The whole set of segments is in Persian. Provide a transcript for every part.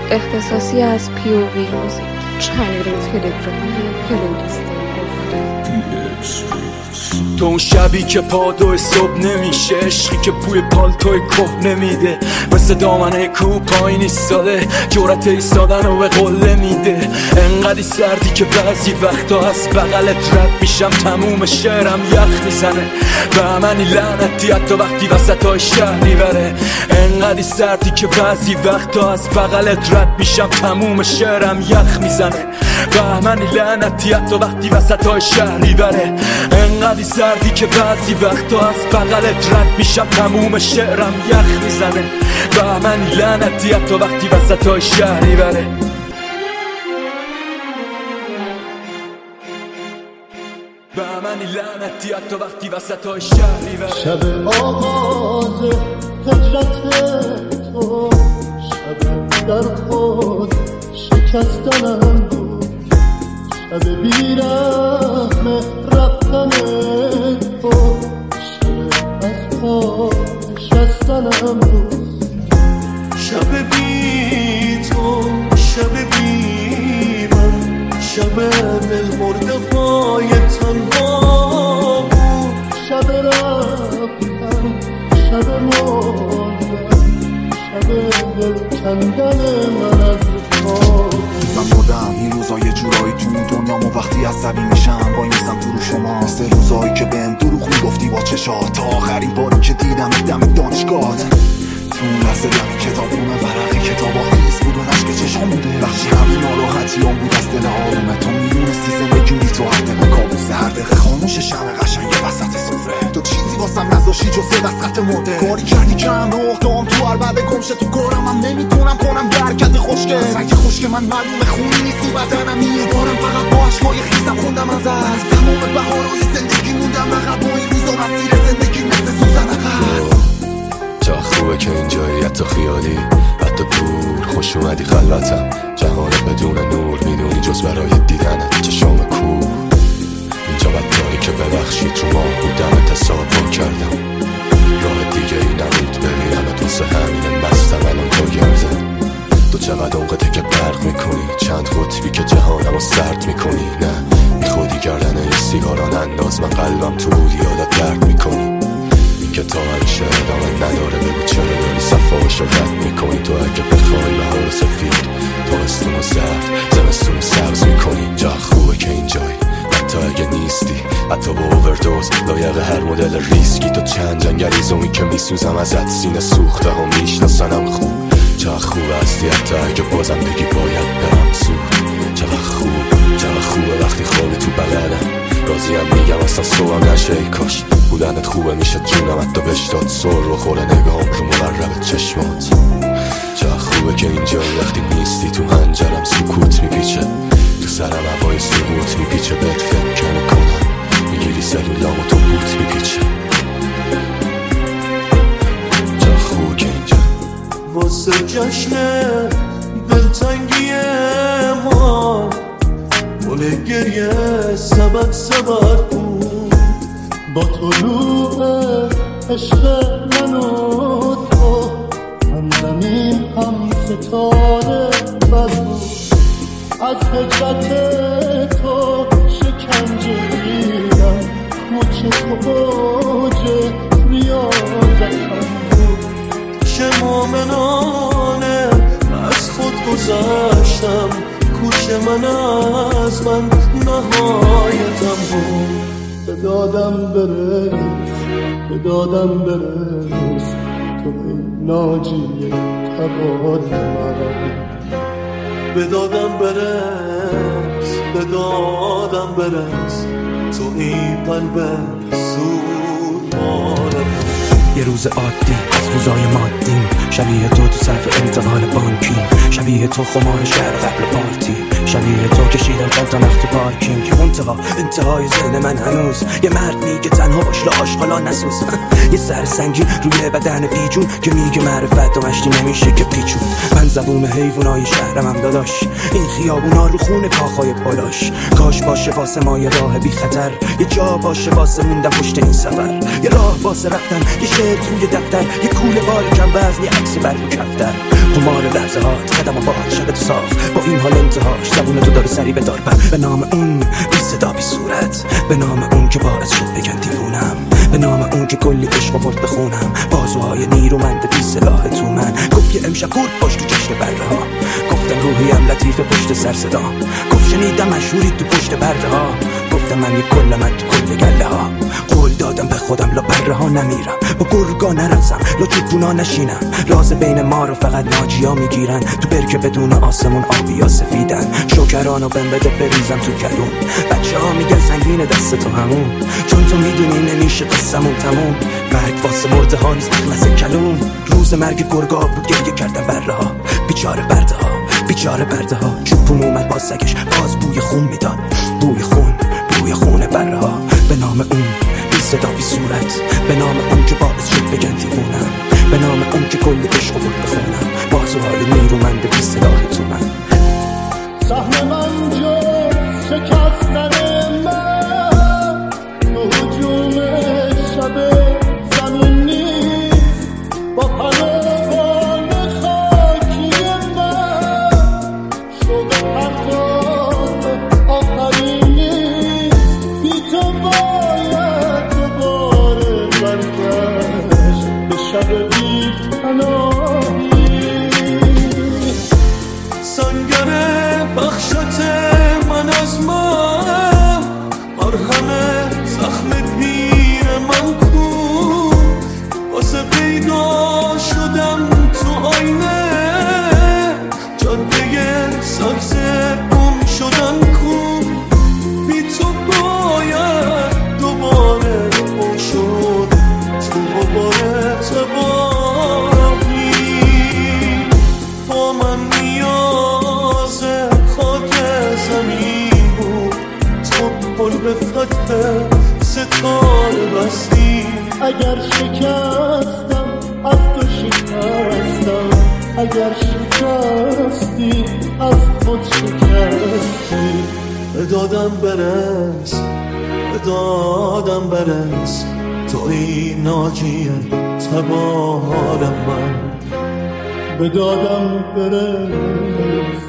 اختصاصی از POV موزیک. چنل تلگرامی پلیلیست گفته. تو اون شبی که پادو صبح نمیشه، عشقی که بوی پالتوی کپ نمیده، مثل دامنه کو پایین ایستاده، جرأت ایستادن رو به قله میده. انقدی سردی که بعضی وقتا از بغلت رد میشم، تموم شعرم یخ میزنه. بهمنی لعنتی حتی وقتی وسطای شهری بره. انقدی سردی که بعضی وقتا از بغلت رد میشم، تموم شعرم یخ میزنه. بهمنی لعنتی حتی وقتی وسطای شهری بره. انقدی سردی که بعضی وقتا از بغلت رد میشم، تموم شعرم یخ میزنه. بهمنی لعنتی حتی وقتی وسطای شهری بره. بهمنی لعنتی حتی وقتی وسطای شهری بره. شب آغاز هجرت تو، شب در خود شکستنم بود، شب بیرحم رفتن تو، شب از پا نشستنم بود. شب بی تو، شب بی من، شب دل مرده های تنها بود. شب رفتن، شب مردن، شب دل کندن من از تو. من بودم این روزای جورایی تو این دنیامو، وقتی عصبی میشم وای میزم تو رو شما. سه روزایی که بهم دروغ میگفتی با چشات، تا آخرین باری که دیدم دم دانشگاهت. تو اون لحظه دم کتابونه ورق کتاب آخیز بود و نشک چشم بوده. بخشی همین ناراحتیام بود از دل آرومه. تو میدونستی زندگی بی تو هر دقیقه کابوسه، هر دقیقه خاموش شمع قشنگ وسط سفره. تو چیزی واسم نذاشتی جز وسط مرده. کاری کردی که هم اختام تو عربده گمشه تو کارم. هم نمیتونم کنم درکت خوشگه از رنگ خوشگه من معلومه خونی نیستی بدنم. میبارم فقط با عشقای خیزم خوندم از تمام بهارای زندگی موندم عقب. با این روزا مسیر زندگی مثل سوزن عقب. چه خوبه که اینجایی، حتی خیالی، حتی دور. خوش اومدی خلوتم، جهان بدون نور. میدونی جز برای دیدنت چشام کور. اینجا بدتاری که ببخشی تو ما بودم، تصادف کردم. راه دیگه ای نبود ببینمت، واسه همینه مستم الان تو گرزم. تو چقدر اونقدر که برق میکنی، چند قطبی که جهانمو سرد میکنی. نه بی خودی کردن این سیگاران انداز، من قلبم تو بودی یادت درد میکنی. که تا همیشه ادامه نداره، بگو چرا داری صفایشو رد میکنی. تو اگه بخوای بهار سفید، تابستونو زرد، زمستونو سبز میکنی. جا خوبه که اینجایی، حتی اگه نیستی، حتی با اووردوز لایق هر مدل ریسکی. تو چند جنگلی زومی که میسوزم ازت، سینه سوخته هم میشناسنم خوب. چقدر خوب هستی حتی اگه بازم بگی باید برم زود. چقدر خوبه وقتی خوابی تو بغلم، راضیم میگم اصلا صبحم نشه. ای کاش بودنت خوبه، میشه جونم حتی بشتاد. سر رو خوره نگام رو مقرب چشمات. چقدر خوبه که اینجایی، وقتی نیستی تو هنجرم سکوت میپیچه. تو سرم هوای سقوط میپیچه، بهت فکر کنم میگیری سلولامو تو بوت میپیچه. چقدر خوبه که اینجا واسه جشن دلتنگی ما، مول گریه سبد بود. با طلوع عشق من و تو، هم زمین هم ستاره بد بود. از هجرت تو شکنجه دیدم، مچ تو اوج ریاضتم بود. چه مومنانه از خود گذشتم، کوش من از من نهایتم بود. بدادم برس تو ای ناجی تبار من. بدادم برس تو این قلب سورمارم. یه روز عادی از روزای مادیم، شبیه تو صرف انتقال بانکی، شبیه تو خمار شهر قبل پارتی، شبیه تو کشیدم چند تا نخت پارکینگ. انتهای ذهن من هنوز یه مرد میگه تنها باش لآشغالا نسوز. یه سر سنگین روی بدن بیجون که میگه معرفت و مشتی نمیشه که پیچون. من زبون حیوانای شهرم هم داداش، این خیابونا رو خونه کاخای بالاش. کاش باشه واسه ما یه راه بی خطر، یه جا باشه واسه موندن پشت این سفر، یه راه واسه رفتن، یه شعر توی دفتر، یه کوله بار کم وزنی عکس برگ و کفتر قمار لحظه هات قدم و باد شب تو صاف با این حال انتهاش زبون تو داره سری به دار به نام اون بی صدا بی صورت به نام اون که باعث شد بگن دیوونم به نام اون که کلی عشق آورد بخونم بازوهای نیرومند بی سلاح تو من گفت یه امشب قورت باش تو جشن برده ها گفتم روحیم لطیف پشت سر صدا گفت شنیدم مشهوری تو پشت برده ها گفتم من یک کلمت تو کل گله ها قول دادم به خودم لا بره ها نمیرم با گرگا نرقصم لا چوپونا نشینم راز بین ما رو فقط ناجیا میگیرن تو برکه بدون آسمون آبی یا سفیدن شوکرانو بهم بده بریزم تو کلون بچه ها میگن سنگین دست تو همون چون تو میدونی نمیشه قصمون تموم مرگ واسه مرده ها نیست مخلص کلون روز مرگ گرگا بود گریه کردن بره ها بیچاره برده ها بیچاره برده ها چوپون اومد با سگش باز بوی خون میداد بوی خون بره ها به نام اون بی صدا بی صورت به نام اون که باعث شد بگن دیوونم به نام اون که کلی عشق بود بخونم بازوهای نیرومند بی سلاح تو من سهم من جز شکستن من تو هجوم شب زمین نیست با پروان خاکی من شوق پرواز آخرین نیست بی تو باید دوباره برگشت به شب بی پناهی سنگر بخشت من از من مرهم زخم پیر من کو واسه پیدا شدم تو آینه جاده سبز گم شدن کو بی تو باید دوباره گم شد تو غبار تباهی با من نیاز خاک زمین بود تو پل به فتح ستاره بستی اگر شکستم از تو شکستم اگر شکستی از خود شکستی بدادم برس توی ناجی تبار من بدادم برس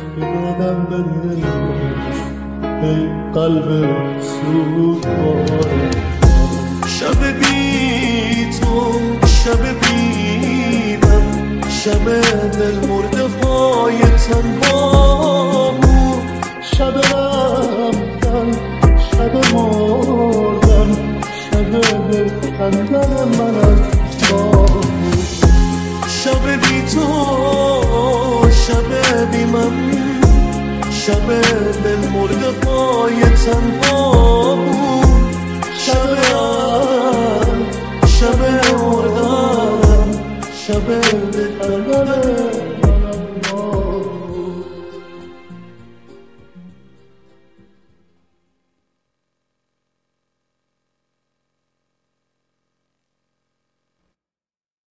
ای قلب سوگوار شب بی تو شب بیدم شب دل مرده های تنها بود شب رفتن شب مردن شب دل کندن من از تو شب بی تو شب بی من شب دل مرده های تنها بود شب مردن شب دل کندن